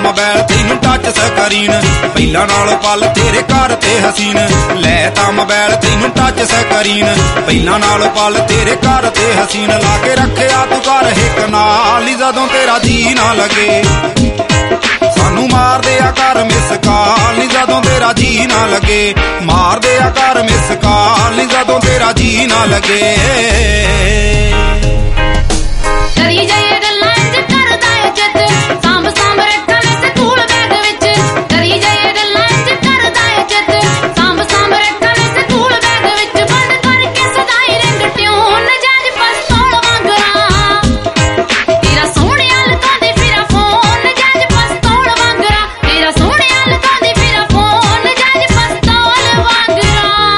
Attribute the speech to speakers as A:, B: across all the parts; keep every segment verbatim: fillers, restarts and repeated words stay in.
A: mobile तैनू touch screen पहला नालों पल तेरे घर ते हसीन लै तां मोबाइल तैनू टच स्क्रीन पहला नालों पल तेरे घर ते हसीन ला के रखिया तू घर हिक नाल जदों तेरा जी ना लगे सानू मार दिया कर मिस कॉल जदों तेरा जी ना लगे मार दिया कर मिस कॉल जदों तेरा जी ना लगे
B: करी जाइए गल्लां इंज करदा ए चित सांभ सांभ रखा मैं स्कूल बैग विच करी जाइए गल्लां इंज करदा ए चित सांभ सांभ रखा मैं स्कूल बैग विच बंद करके सदाई रिंग ट्यून जाज पस्तौल वांगरा तेरा सोहणिया लकांदी फिरा फोन जाज पस्तौल वांगरा तेरा सोहणिया लकांदी फिरा फोन जाज पस्तौल वांगरा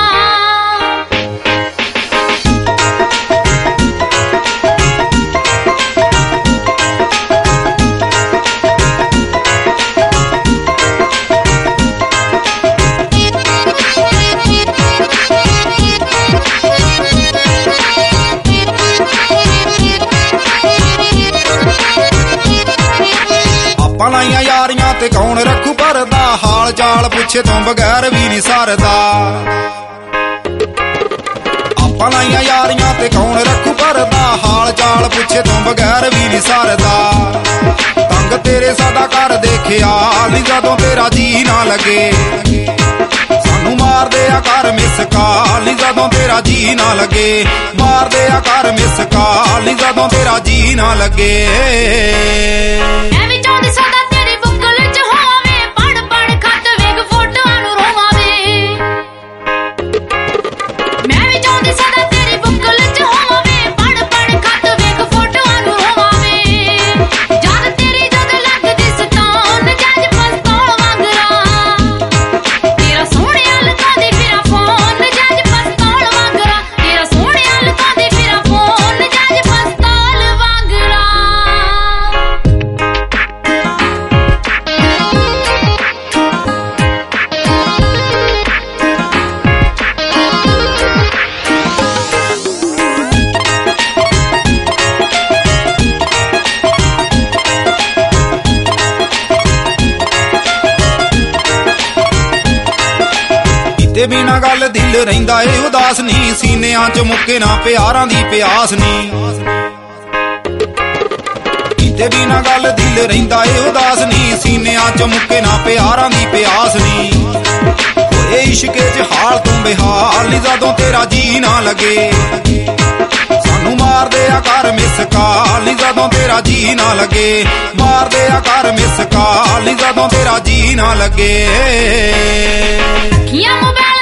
A: लाइया यारियां ते कौन रखू भरदा हाल चाल पुछे तो बगैर भी नहीं सरदा आपां लाइया यारियां ते कौन रखू भरदा हाल चाल पुछे तो बगैर भी नहीं सरदा तंग तेरे साडा घर देखिया नी जदों तेरा जी ना लगे सानू मार दिया कर मिस कॉल जदों तेरा जी ना लगे मार दिया कर मिस कॉल जदों तेरा जी ना लगे
B: सदा तेरी बुकल च होवे पढ़ पढ़ खत वेख फोटोआं नूं रोवां वे मैं भी चाहुंदी सदा तेरी बुकल च होवे पढ़ पढ़ खत वेख फोटोआं नूं रोवां वे जद तेरी जद लगदी सताउण जज पस्तौल वांगरा तेरा सोहणिया लकांदी फिरा फोन जज पस्तौल वांगरा तेरा सोहणिया लकांदी फिरा फोन जज पस्तौल वांगरा
A: ते बिना गल दिल रहिंदा ए उदास नी सीनियां च मुक्के ना प्यारां दी प्यास नी ते बिना गल दिल रहिंदा ए उदास नी सीनियां च मुक्के ना प्यारां दी प्यास नी होए इश्के च हाल तू बेहाल नी जदों तेरा जी ना लगे सानू मार दिया कर मिस कॉल नी जदों तेरा जी ना लगे मार दिया कर मिस कॉल नी जदों तेरा जी ना लगे
B: अखियां मोबाइल